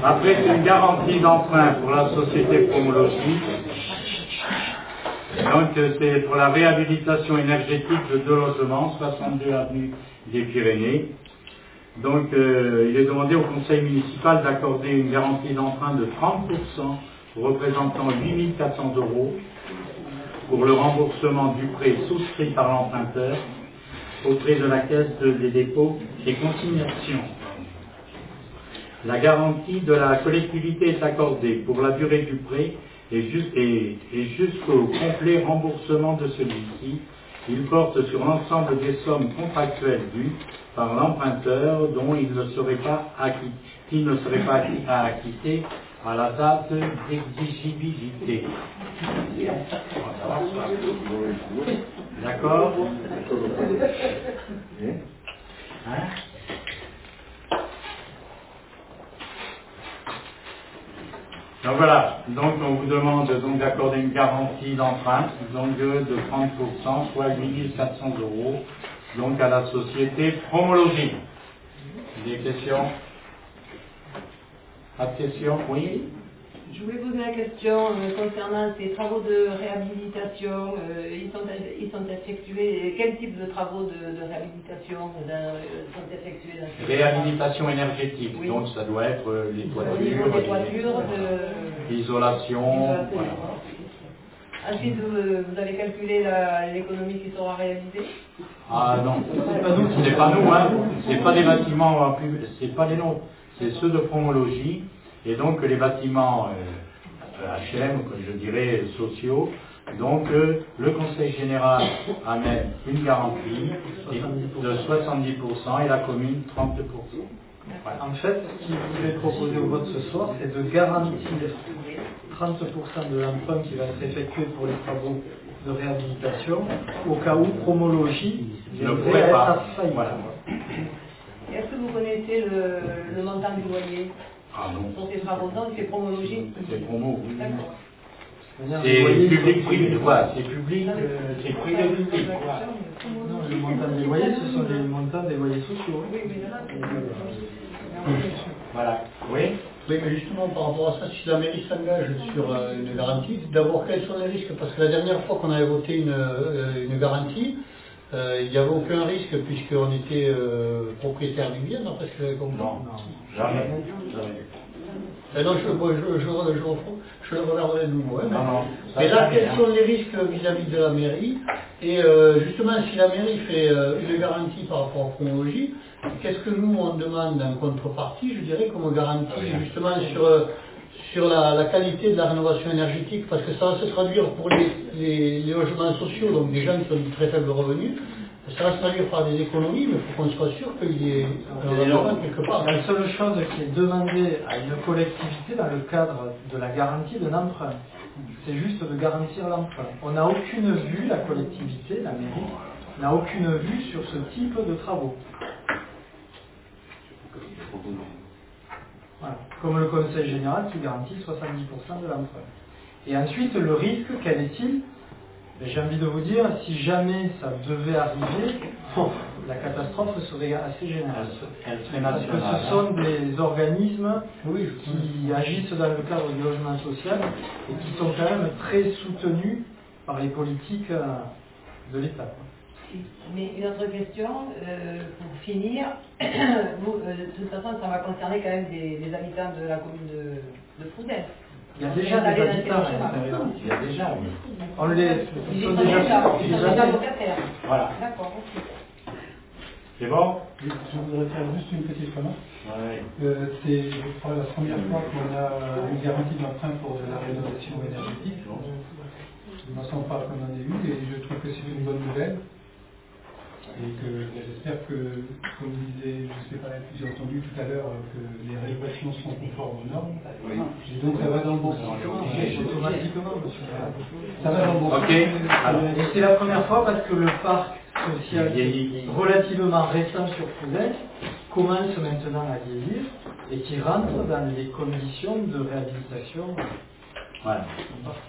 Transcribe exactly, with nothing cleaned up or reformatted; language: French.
Après, c'est une garantie d'emprunt pour la société Promologie. Donc, euh, c'est pour la réhabilitation énergétique de deux logements, soixante-deux avenue des Pyrénées. Donc, euh, il est demandé au conseil municipal d'accorder une garantie d'emprunt de trente pour cent, représentant huit mille quatre cents euros, pour le remboursement du prêt souscrit par l'emprunteur auprès de la Caisse des dépôts et consignations. La garantie de la collectivité est accordée pour la durée du prêt et, ju- et- et jusqu'au complet remboursement de celui-ci. Il porte sur l'ensemble des sommes contractuelles dues par l'emprunteur dont il ne serait pas acquitté, qui ne serait pas acquitté à acquitter à la date d'exigibilité. D'accord? Hein? Donc voilà, donc on vous demande donc d'accorder une garantie d'emprunt donc de trente pour cent, soit huit mille quatre cents euros, donc à la société Promologie. Des questions? Pas de questions? Oui? Je voulais poser la question euh, concernant ces travaux de réhabilitation. Euh, ils, sont, ils sont effectués, quel type de travaux de, de réhabilitation euh, sont effectués dans ces Réhabilitation énergétique, oui. Donc ça doit être euh, les Au niveau toitures, des toitures, de... l'isolation. Voilà. Ensuite, vous, vous avez calculé la- l'économie qui sera réalisée? Ah non, c'est pas nous, c'est pas nous, hein. C'est pas des bâtiments, euh, plus- c'est pas les nôtres, c'est ceux de Promologie. Et donc les bâtiments euh, H M, comme je dirais, sociaux, donc euh, le Conseil général amène une garantie de soixante-dix pour cent et la commune trente pour cent. Voilà. En fait, ce qu'il voulait proposer au vote ce soir, c'est de garantir trente pour cent de l'emprunt qui va être effectué pour les travaux de réhabilitation, au cas où Promologie viendrait à être à faillite. Voilà. Est-ce que vous connaissez le, le montant du loyer? Ah non. Pour ces travaux, non, c'est Promologie. C'est promo. D'accord. C'est public privé, quoi. C'est public, euh, c'est privé public, quoi. Non, le montant des loyers, ce sont les montants des loyers sociaux. Oui, mais là, Voilà. Oui. Oui, mais justement, par rapport à ça, si la mairie s'engage sur euh, une garantie, d'abord, quels sont les risques? Parce que la dernière fois qu'on avait voté une, euh, une garantie, euh, il n'y avait aucun risque puisqu'on était euh, propriétaire du bien, d'après ce que j'avais compris. Non, non, jamais. jamais. Et non, je, je, je, je, je, je le regarderai de nouveau. Hein, mais Non, non, mais là, quels bien. sont les risques vis-à-vis de la mairie? Et euh, justement, si la mairie fait euh, une garantie par rapport à Promologie, qu'est-ce que nous, on demande en contrepartie, je dirais, comme garantie justement sur, euh, sur la, la qualité de la rénovation énergétique? Parce que ça va se traduire pour les, les, les logements sociaux, donc des gens qui ont de très faibles revenus. Ça va se traduire par des économies, mais il faut qu'on soit sûr qu'il y ait un rendement quelque part. La seule chose qui est demandée à une collectivité dans le cadre de la garantie d'un emprunt, c'est juste de garantir l'emprunt. On n'a aucune vue, la collectivité, la mairie, n'a aucune vue sur ce type de travaux. Voilà. Comme le Conseil général qui garantit soixante-dix pour cent de l'emprunt. Et ensuite, le risque, quel est-il? J'ai envie de vous dire, si jamais ça devait arriver, la catastrophe serait assez générale. Parce que ce sont des organismes oui, qui agissent dans le cadre du logement social et qui sont quand même très soutenus par les politiques de l'État. Mais une autre question, euh, pour finir, vous, euh, de toute façon, ça va concerner quand même des, des habitants de la commune de, de Froudel. Il y a déjà des habitants à l'intérieur. Il y a déjà, oui. On les, Ils sont sont déjà, déjà, ils ils sont sont déjà déjà- locataires. Voilà. D'accord, ok. C'est bon? Je voudrais faire juste une petite remarque. Oui. Euh, c'est, je crois, la première fois qu'on a une garantie d'emprunt pour de la rénovation énergétique. Il ne me semble pas qu'on en ait eu et je trouve que c'est une bonne nouvelle. Et que j'espère que, comme disait, je ne sais pas si j'ai entendu tout à l'heure, que les rénovations sont conformes aux normes. Oui. Et donc ça va dans le bon sens. automatiquement, monsieur. Ça va dans le bon sens. Ok. Alors, Et c'est la première fois parce que le parc social relativement récent sur Froudel commence maintenant à vieillir et qui rentre dans les conditions de réhabilitation. voilà.